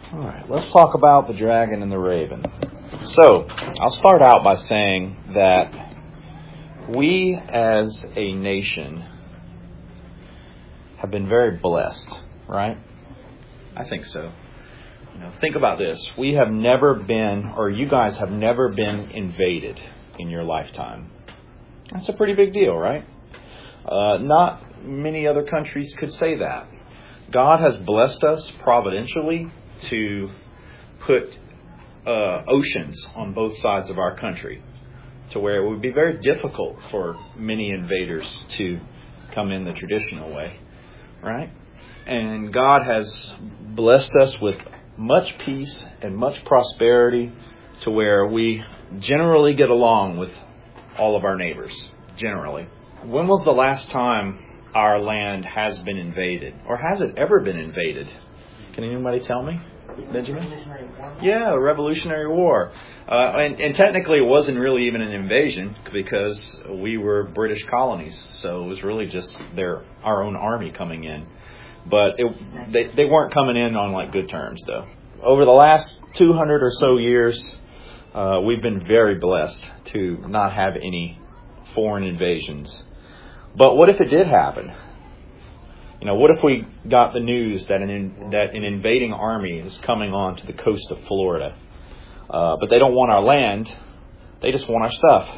All right, let's talk about the dragon and the raven. So, I'll start out by saying that we as a nation have been very blessed, right? I think so. Think about this. We have never been, or you guys have never been invaded in your lifetime. That's a pretty big deal, right? Not many other countries could say that. God has blessed us providentially to put oceans on both sides of our country, to where it would be very difficult for many invaders to come in the traditional way, right? And God has blessed us with much peace and much prosperity, to where we generally get along with all of our neighbors, generally. When was the last time our land has been invaded? Or has it ever been invaded? Can anybody tell me? Benjamin? Yeah, the Revolutionary War. And technically it wasn't really even an invasion, because we were British colonies. So it was really just our own army coming in. But they weren't coming in on like good terms, though. Over the last 200 or so years, we've been very blessed to not have any foreign invasions. But what if it did happen? What if we got the news that an invading army is coming on to the coast of Florida, but they don't want our land, they just want our stuff.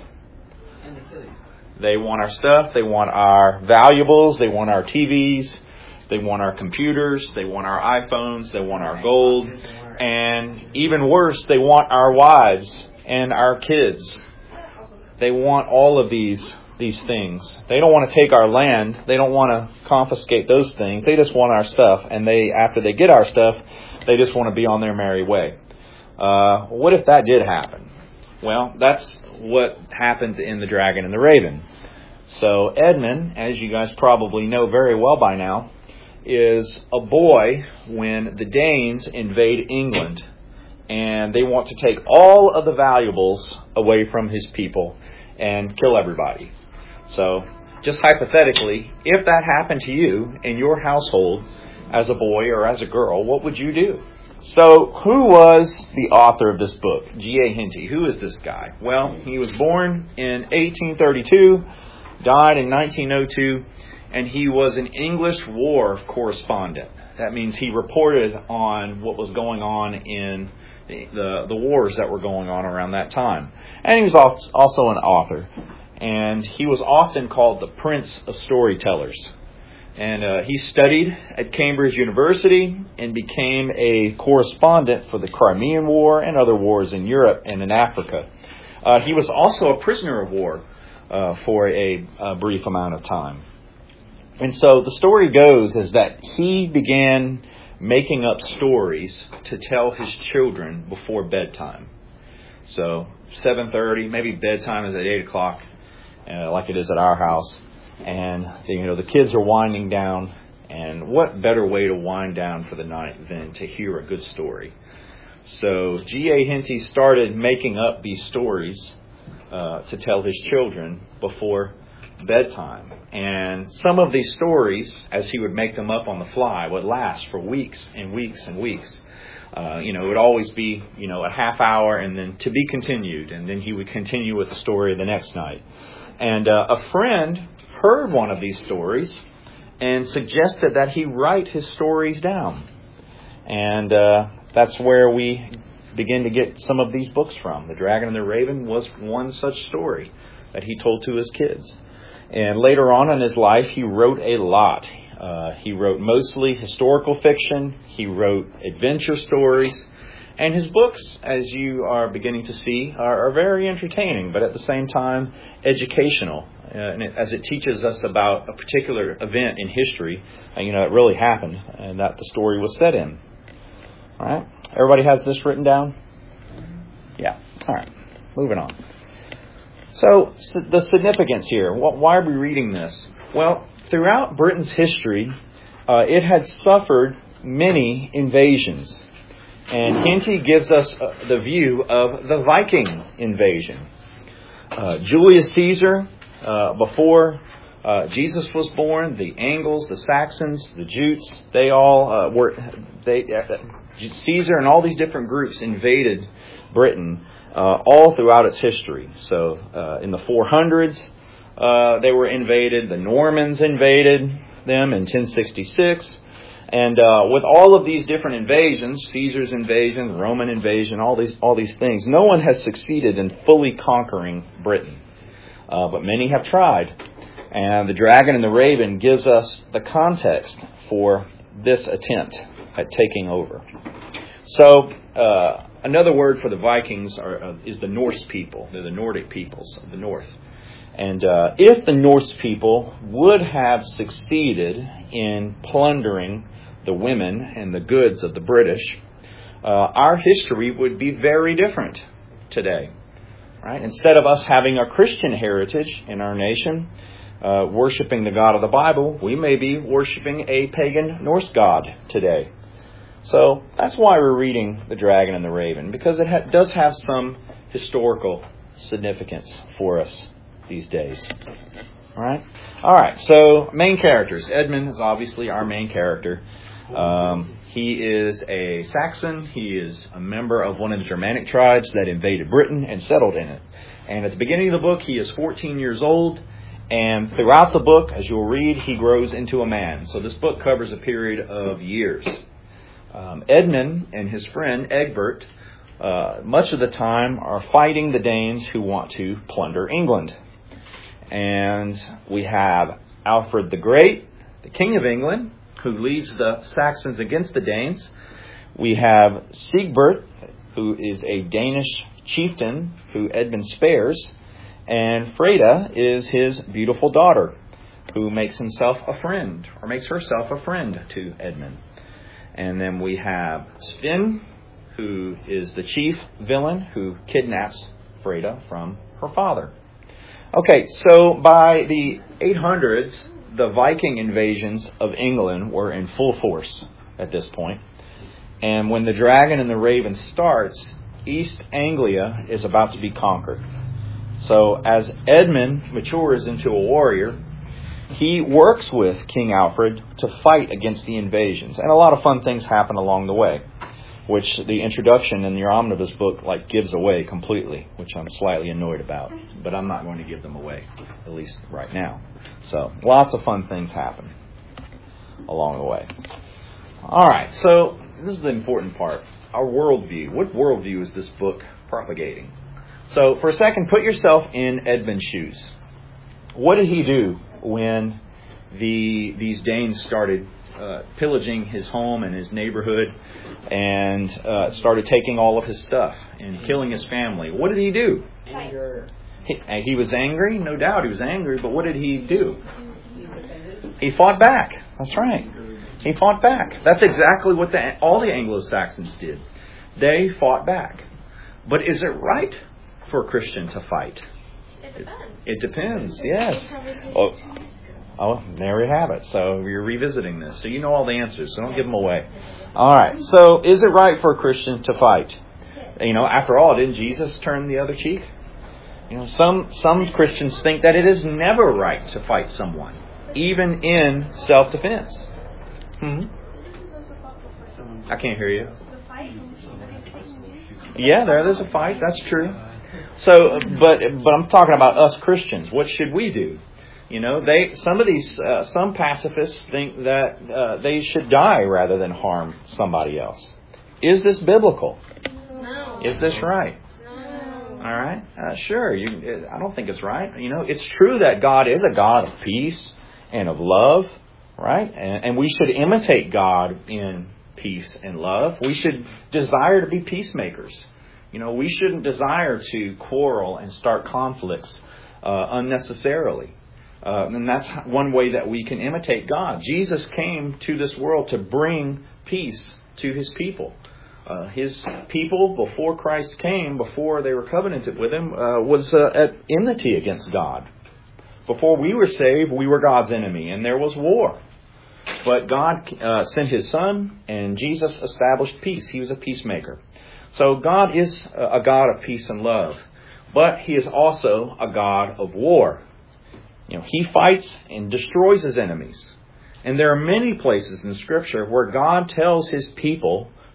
They want our stuff, they want our valuables, they want our TVs, they want our computers, they want our iPhones, they want our gold, and even worse, they want our wives and our kids. They want all of these things. They don't want to take our land. They don't want to confiscate those things. They just want our stuff. And after they get our stuff, they just want to be on their merry way. What if that did happen? Well, that's what happened in The Dragon and the Raven. So Edmund, as you guys probably know very well by now, is a boy when the Danes invade England. And they want to take all of the valuables away from his people and kill everybody. So, just hypothetically, if that happened to you in your household as a boy or as a girl, what would you do? So, who was the author of this book? G.A. Henty. Who is this guy? Well, he was born in 1832, died in 1902, and he was an English war correspondent. That means he reported on what was going on in the wars that were going on around that time. And he was also an author. And he was often called the Prince of Storytellers. And he studied at Cambridge University and became a correspondent for the Crimean War and other wars in Europe and in Africa. He was also a prisoner of war for a brief amount of time. And so the story goes is that he began making up stories to tell his children before bedtime. So 7:30, maybe bedtime is at 8 o'clock. Like it is at our house, and the kids are winding down, and what better way to wind down for the night than to hear a good story? So G.A. Henty started making up these stories to tell his children before bedtime, and some of these stories, as he would make them up on the fly, would last for weeks and weeks and weeks. It would always be a half hour and then to be continued, and then he would continue with the story the next night. And a friend heard one of these stories and suggested that he write his stories down. And that's where we begin to get some of these books from. The Dragon and the Raven was one such story that he told to his kids. And later on in his life, he wrote a lot. He wrote mostly historical fiction. He wrote adventure stories. And his books, as you are beginning to see, are very entertaining, but at the same time educational, as it teaches us about a particular event in history, it really happened, and that the story was set in. All right? Everybody has this written down? Yeah. All right. Moving on. So the significance here, why are we reading this? Well, throughout Britain's history, it had suffered many invasions. And Henty gives us the view of the Viking invasion. Julius Caesar, before Jesus was born, the Angles, the Saxons, the Jutes, they all Caesar and all these different groups invaded Britain all throughout its history. So in the 400s, they were invaded. The Normans invaded them in 1066. And with all of these different invasions, Caesar's invasion, Roman invasion, all these things, no one has succeeded in fully conquering Britain. But many have tried. And the Dragon and the Raven gives us the context for this attempt at taking over. So another word for the Vikings is the Norse people. They're the Nordic peoples of the north. And if the Norse people would have succeeded in plundering the women and the goods of the British, our history would be very different today. Right? Instead of us having a Christian heritage in our nation, worshiping the God of the Bible, we may be worshiping a pagan Norse god today. So that's why we're reading The Dragon and the Raven, because it does have some historical significance for us these days. All right. So main characters. Edmund is obviously our main character. He is a Saxon. He is a member of one of the Germanic tribes that invaded Britain and settled in it. And at the beginning of the book, he is 14 years old. And throughout the book, as you'll read, he grows into a man. So this book covers a period of years. Edmund and his friend Egbert, much of the time, are fighting the Danes who want to plunder England. And we have Alfred the Great, the King of England, who leads the Saxons against the Danes. We have Sigebert, who is a Danish chieftain who Edmund spares. And Freda is his beautiful daughter, who makes herself a friend to Edmund. And then we have Sven, who is the chief villain who kidnaps Freda from her father. Okay, so by the 800s, the Viking invasions of England were in full force at this point. And when The Dragon and the Raven starts, East Anglia is about to be conquered. So as Edmund matures into a warrior, he works with King Alfred to fight against the invasions. And a lot of fun things happen along the way, which the introduction in your omnibus book gives away completely, which I'm slightly annoyed about. But I'm not going to give them away, at least right now. So lots of fun things happen along the way. All right, so this is the important part. Our worldview. What worldview is this book propagating? So for a second, put yourself in Edmund's shoes. What did he do when these Danes started pillaging his home and his neighborhood and started taking all of his stuff and killing his family? What did he do? Anger. He was angry? No doubt he was angry, but what did he do? He fought back. That's right. He fought back. That's exactly what all the Anglo-Saxons did. They fought back. But is it right for a Christian to fight? It depends, yes. Oh, there we have it. So we're revisiting this. So you know all the answers, so don't give them away. All right. So is it right for a Christian to fight? After all, didn't Jesus turn the other cheek? Some Christians think that it is never right to fight someone, even in self-defense. I can't hear you. Yeah, there's a fight. That's true. So, but I'm talking about us Christians. What should we do? Some pacifists think that they should die rather than harm somebody else. Is this biblical? No. Is this right? No. All right. Sure. I don't think it's right. It's true that God is a God of peace and of love, right? And we should imitate God in peace and love. We should desire to be peacemakers. We shouldn't desire to quarrel and start conflicts unnecessarily. And that's one way that we can imitate God. Jesus came to this world to bring peace to His people. His people, before Christ came, before they were covenanted with Him, was at enmity against God. Before we were saved, we were God's enemy, and there was war. But God sent His Son, and Jesus established peace. He was a peacemaker. So God is a God of peace and love, but He is also a God of war. He fights and destroys His enemies. And there are many places in Scripture where God tells His people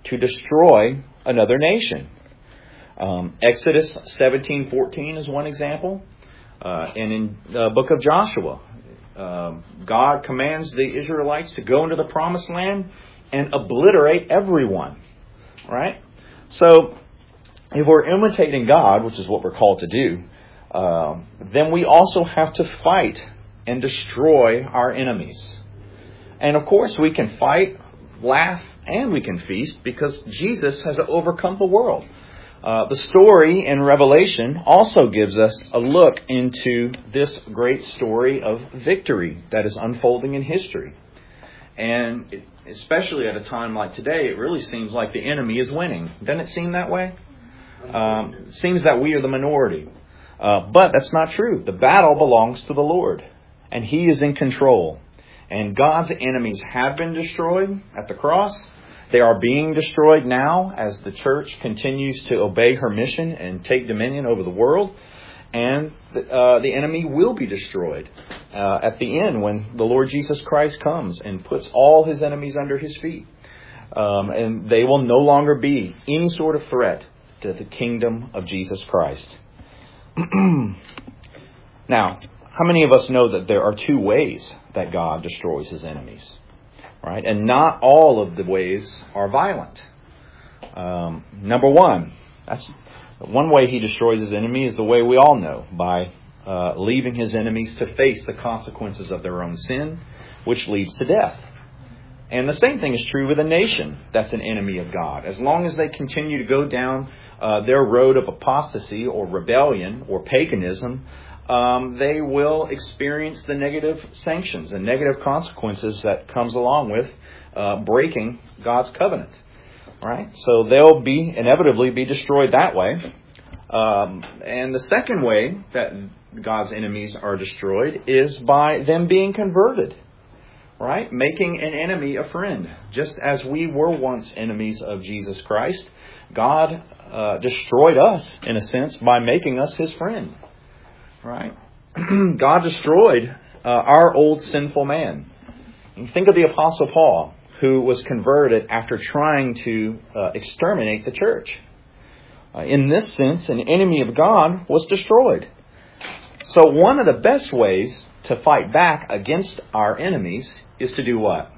to destroy another nation. Exodus 17:14 is one example. And in the book of Joshua, God commands the Israelites to go into the promised land and obliterate everyone. Right? So, if we're imitating God, which is what we're called to do, then we also have to fight and destroy our enemies. And of course, we can fight, laugh, and we can feast because Jesus has overcome the world. The story in Revelation also gives us a look into this great story of victory that is unfolding in history. And especially at a time like today, it really seems like the enemy is winning. Doesn't it seem that way? It seems that we are the minority. But that's not true. The battle belongs to the Lord, and He is in control. And God's enemies have been destroyed at the cross. They are being destroyed now as the church continues to obey her mission and take dominion over the world. And the enemy will be destroyed at the end when the Lord Jesus Christ comes and puts all His enemies under His feet. And they will no longer be any sort of threat to the kingdom of Jesus Christ. Now, how many of us know that there are two ways that God destroys His enemies? Right? And not all of the ways are violent. Number one, that's one way He destroys His enemy is the way we all know, by leaving His enemies to face the consequences of their own sin, which leads to death. And the same thing is true with a nation that's an enemy of God. As long as they continue to go down their road of apostasy or rebellion or paganism, they will experience the negative sanctions and negative consequences that comes along with breaking God's covenant. Right? So they'll inevitably be destroyed that way. And the second way that God's enemies are destroyed is by them being converted. Right? Making an enemy a friend. Just as we were once enemies of Jesus Christ, God destroyed us, in a sense, by making us His friend. Right? God destroyed our old sinful man. And think of the Apostle Paul, who was converted after trying to exterminate the church. In this sense, an enemy of God was destroyed. So one of the best ways to fight back against our enemies is to do what?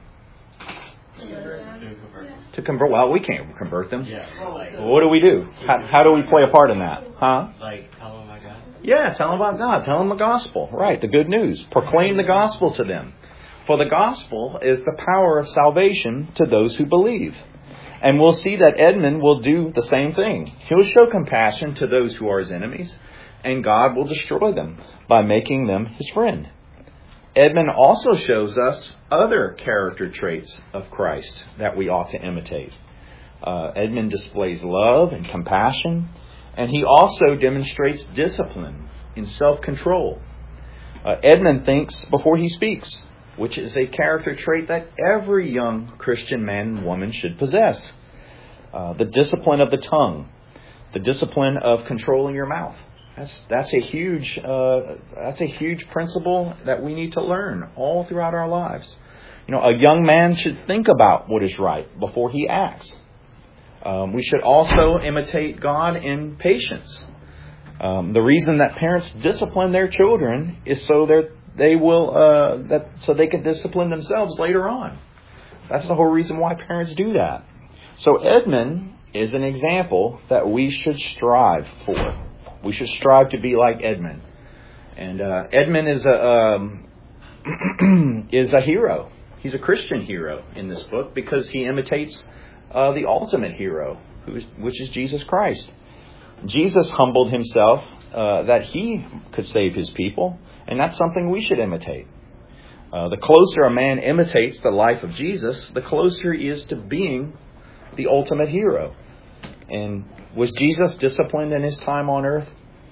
To convert. Well, we can't convert them. What do we do? How do we play a part in that? Huh? Like tell them about God? Yeah, tell them about God. Tell them the gospel. Right, the good news. Proclaim the gospel to them. For the gospel is the power of salvation to those who believe. And we'll see that Edmund will do the same thing. He'll show compassion to those who are his enemies, and God will destroy them by making them His friend. Edmund also shows us other character traits of Christ that we ought to imitate. Edmund displays love and compassion, and he also demonstrates discipline and self-control. Edmund thinks before he speaks, which is a character trait that every young Christian man and woman should possess. The discipline of the tongue, the discipline of controlling your mouth. That's a huge principle that we need to learn all throughout our lives. A young man should think about what is right before he acts. We should also imitate God in patience. The reason that parents discipline their children is so they can discipline themselves later on. That's the whole reason why parents do that. So Edmund is an example that we should strive for. We should strive to be like Edmund. And Edmund is a hero. He's a Christian hero in this book because he imitates the ultimate hero, which is Jesus Christ. Jesus humbled Himself that He could save His people, and that's something we should imitate. The closer a man imitates the life of Jesus, the closer he is to being the ultimate hero. And was Jesus disciplined in His time on earth?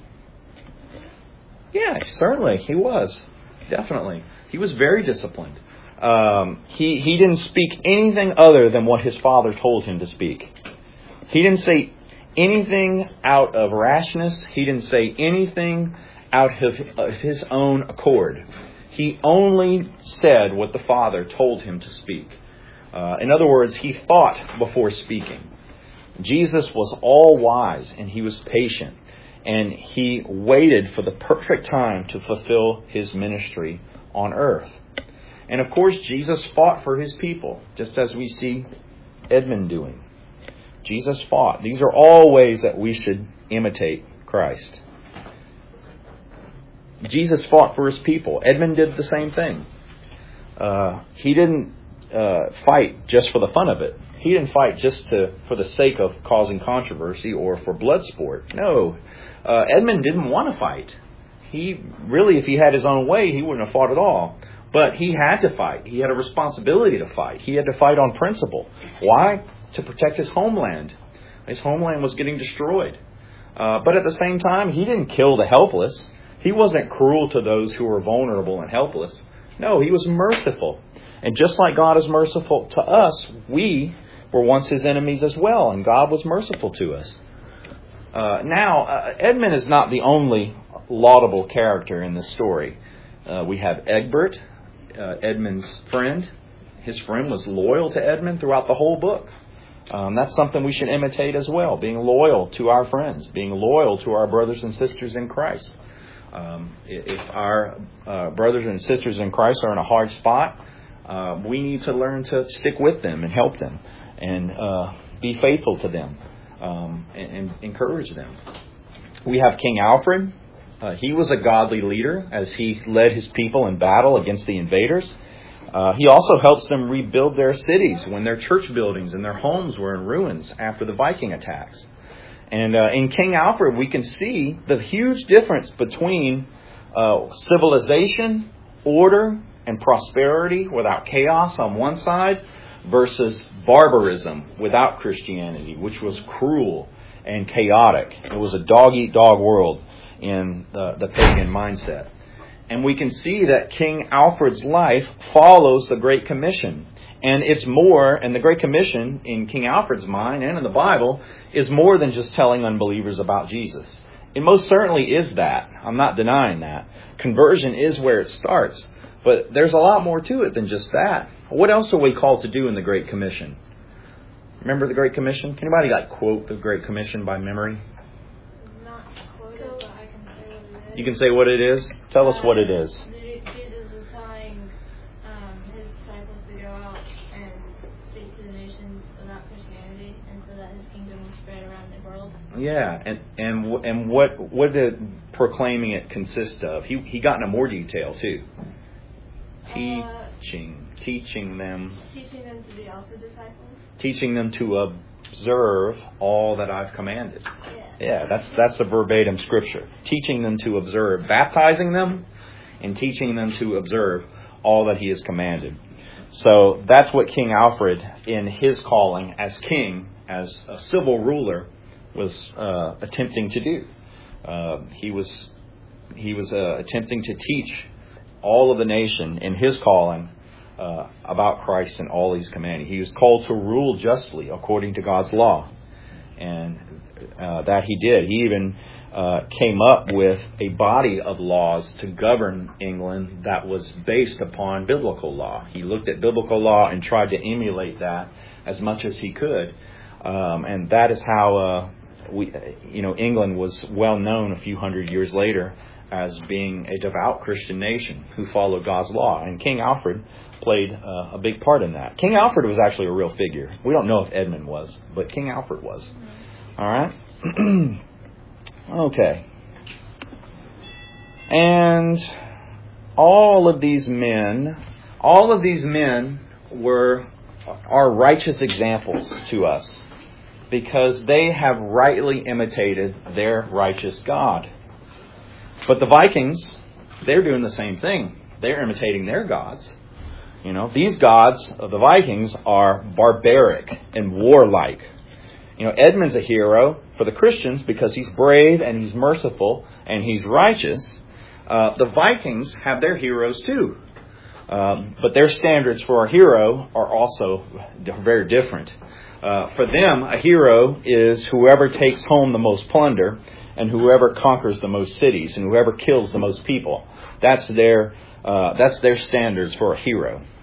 Yeah, certainly He was. Definitely. He was very disciplined. He didn't speak anything other than what His Father told Him to speak. He didn't say anything out of rashness. He didn't say anything out of His own accord. He only said what the Father told Him to speak. In other words, he thought before speaking. Jesus was all wise and he was patient. And he waited for the perfect time to fulfill his ministry on earth. And of course, Jesus fought for his people, just as we see Edmund doing. Jesus fought. These are all ways that we should imitate Christ. Jesus fought for his people. Edmund did the same thing. He didn't fight just for the fun of it. He didn't fight just for the sake of causing controversy or for blood sport. No, Edmund didn't want to fight. If he had his own way, he wouldn't have fought at all. But he had to fight. He had a responsibility to fight. He had to fight on principle. Why? To protect his homeland. His homeland was getting destroyed. But at the same time, he didn't kill the helpless. He wasn't cruel to those who were vulnerable and helpless. No, he was merciful. And just like God is merciful to us, we were once his enemies as well, and God was merciful to us. Edmund is not the only laudable character in this story. We have Egbert, Edmund's friend. His friend was loyal to Edmund throughout the whole book. That's something we should imitate as well, being loyal to our friends, being loyal to our brothers and sisters in Christ. If our brothers and sisters in Christ are in a hard spot, we need to learn to stick with them and help them and be faithful to them and encourage them. We have King Alfred. He was a godly leader as he led his people in battle against the invaders. He also helps them rebuild their cities when their church buildings and their homes were in ruins after the Viking attacks. And in King Alfred, we can see the huge difference between civilization, order, and prosperity without chaos on one side versus barbarism without Christianity, which was cruel and chaotic. It was a dog-eat-dog world in the pagan mindset. And we can see that King Alfred's life follows the Great Commission. And it's more, and the Great Commission in King Alfred's mind and in the Bible is more than just telling unbelievers about Jesus. It most certainly is that. I'm not denying that. Conversion is where it starts. But there's a lot more to it than just that. What else are we called to do in the Great Commission? Remember the Great Commission? Can anybody quote the Great Commission by memory? Not quoted, but I can say what it is. You can say what it is? Tell us what it is. Jesus is telling his disciples to go out and speak to the nations about Christianity, and so that his kingdom will spread around the world. Yeah, and what did proclaiming it consist of? He got into more detail too. Teaching them to be also disciples. Teaching them to observe all that I've commanded. Yeah, that's a verbatim scripture. Teaching them to observe, baptizing them, and teaching them to observe all that he has commanded. So that's what King Alfred, in his calling as king, as a civil ruler, was attempting to do. He was attempting to teach all of the nation in his calling about Christ and all he's commanded. He was called to rule justly according to God's law. And that he did. He even came up with a body of laws to govern England that was based upon biblical law. He looked at biblical law and tried to emulate that as much as he could. And that is how England was well known a few hundred years later as being a devout Christian nation who followed God's law. And King Alfred played a big part in that. King Alfred was actually a real figure. We don't know if Edmund was, but King Alfred was. All right? Okay. And all of these men are righteous examples to us because they have rightly imitated their righteous God. But the Vikings, they're doing the same thing. They're imitating their gods. These gods of the Vikings are barbaric and warlike. Edmund's a hero for the Christians because he's brave and he's merciful and he's righteous. The Vikings have their heroes too. But their standards for a hero are also very different. For them, a hero is whoever takes home the most plunder and whoever conquers the most cities and whoever kills the most people. That's their standards for a hero.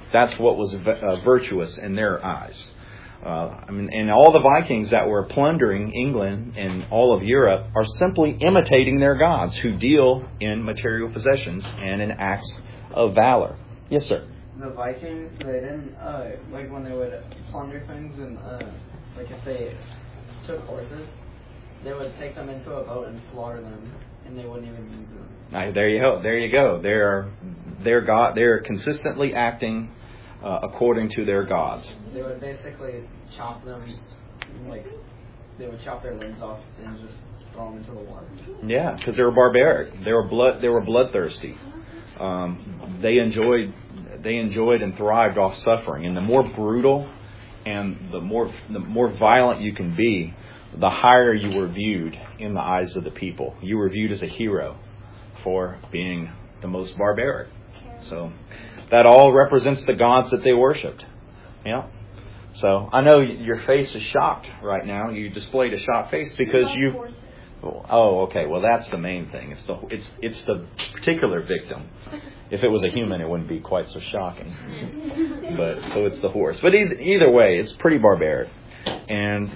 That's what was virtuous in their eyes. And all the Vikings that were plundering England and all of Europe are simply imitating their gods who deal in material possessions and in acts of valor. Yes, sir. The Vikings, they didn't, like when they would plunder things and, like if they took horses, they would take them into a boat and slaughter them, and they wouldn't even use them. There you go. They're consistently acting according to their gods. They would basically chop them, like they would chop their limbs off and just throw them into the water. Yeah, because they were barbaric. They were bloodthirsty. They enjoyed and thrived off suffering. And the more brutal and the more violent you can be, the higher you were viewed in the eyes of the people. You were viewed as a hero for being the most barbaric. So that all represents the gods that they worshipped. Yeah. So I know your face is shocked right now. You displayed a shocked face because you. Oh, okay. Well, that's the main thing. It's the particular victim. If it was a human, it wouldn't be quite so shocking. But so it's the horse. But either way, it's pretty barbaric, and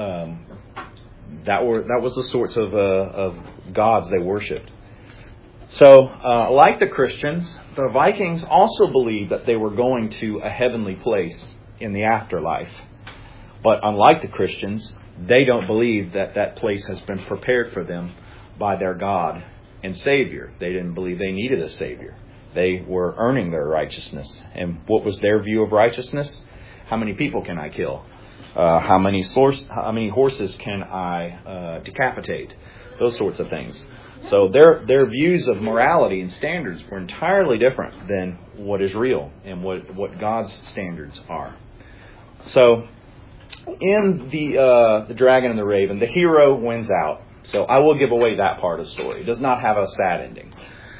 that was the sorts of gods they worshipped. So, like the Christians, the Vikings also believed that they were going to a heavenly place in the afterlife. But unlike the Christians, they don't believe that that place has been prepared for them by their God and Savior. They didn't believe they needed a Savior. They were earning their righteousness. And what was their view of righteousness? How many people can I kill? How many horses can I decapitate? Those sorts of things. So their views of morality and standards were entirely different than what is real and what God's standards are. So in the Dragon and the Raven, the hero wins out. So I will give away that part of the story. It does not have a sad ending.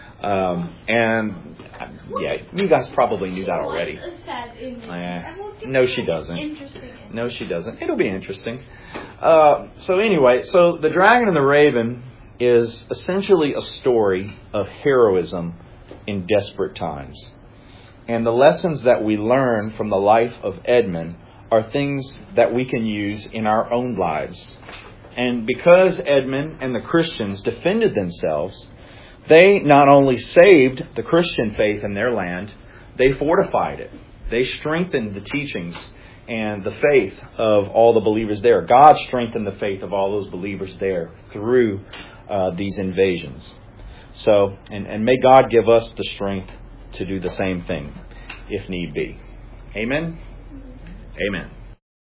You guys probably knew that already. No, she doesn't. No, she doesn't. It'll be interesting. So the Dragon and the Raven is essentially a story of heroism in desperate times. And the lessons that we learn from the life of Edmund are things that we can use in our own lives. And because Edmund and the Christians defended themselves, they not only saved the Christian faith in their land, they fortified it. They strengthened the teachings and the faith of all the believers there. God strengthened the faith of all those believers there through these invasions. So, and may God give us the strength to do the same thing if need be. Amen? Amen.